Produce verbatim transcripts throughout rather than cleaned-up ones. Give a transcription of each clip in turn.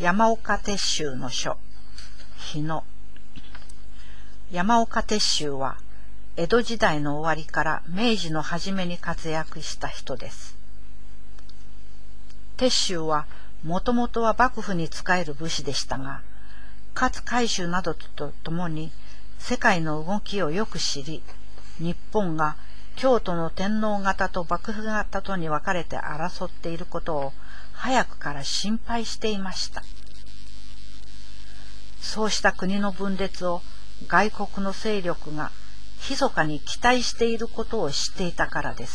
山岡鉄舟の書、日野。山岡鉄舟は、江戸時代の終わりから明治の初めに活躍した人です。鉄舟は、もともとは幕府に仕える武士でしたが、勝海舟などと共に世界の動きをよく知り、日本が京都の天皇方と幕府方とに分かれて争っていることを早くから心配していました。そうした国の分裂を外国の勢力が密かに期待していることを知っていたからです。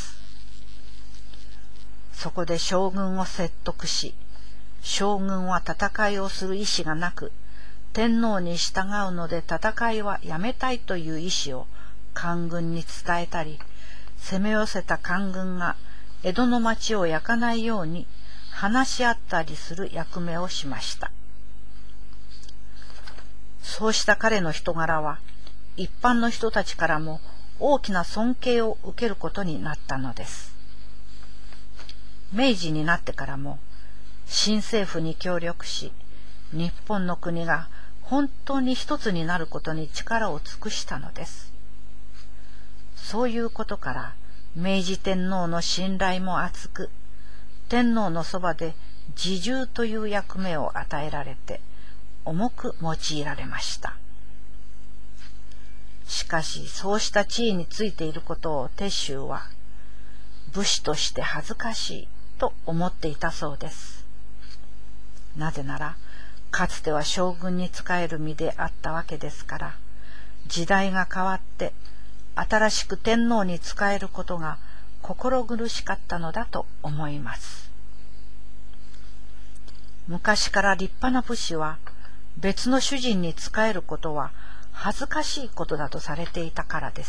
そこで将軍を説得し、将軍は戦いをする意志がなく、天皇に従うので戦いはやめたいという意思を官軍に伝えたり、攻め寄せた官軍が江戸の町を焼かないように話し合ったりする役目をしました。そうした彼の人柄は、一般の人たちからも大きな尊敬を受けることになったのです。明治になってからも、新政府に協力し、日本の国が本当に一つになることに力を尽くしたのです。そういうことから、明治天皇の信頼も厚く、天皇のそばで侍従という役目を与えられて、重く用いられました。しかし、そうした地位についていることを鉄舟は、武士として恥ずかしいと思っていたそうです。なぜなら、かつては将軍に仕える身であったわけですから、時代が変わって新しく天皇に仕えることが心苦しかったのだと思います。昔から立派な武士は別の主人に仕えることは恥ずかしいことだとされていたからです。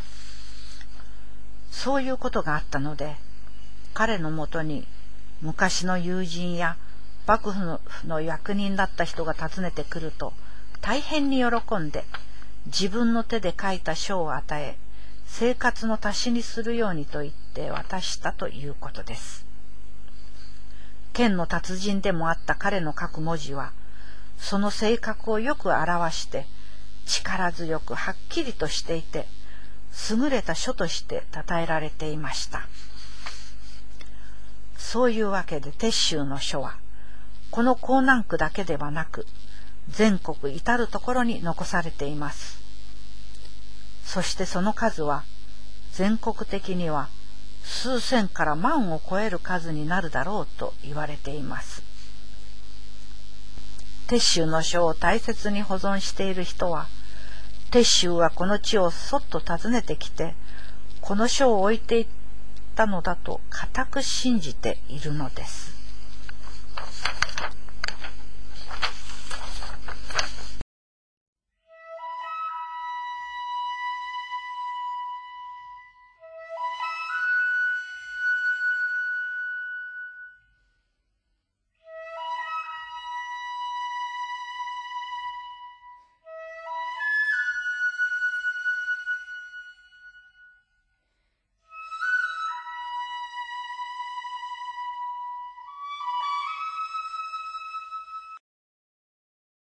そういうことがあったので、彼のもとに昔の友人や幕府の役人だった人が訪ねてくると大変に喜んで、自分の手で書いた書を与え、生活の足しにするようにと言って渡したということです。剣の達人でもあった彼の書く文字は、その性格をよく表して、力強くはっきりとしていて、優れた書として称えられていました。そういうわけで鉄舟の書は、この江南区だけではなく、全国至るところに残されています。そしてその数は、全国的には数千から万を超える数になるだろうと言われています。鉄舟の書を大切に保存している人は、鉄舟はこの地をそっと訪ねてきて、この書を置いていったのだと固く信じているのです。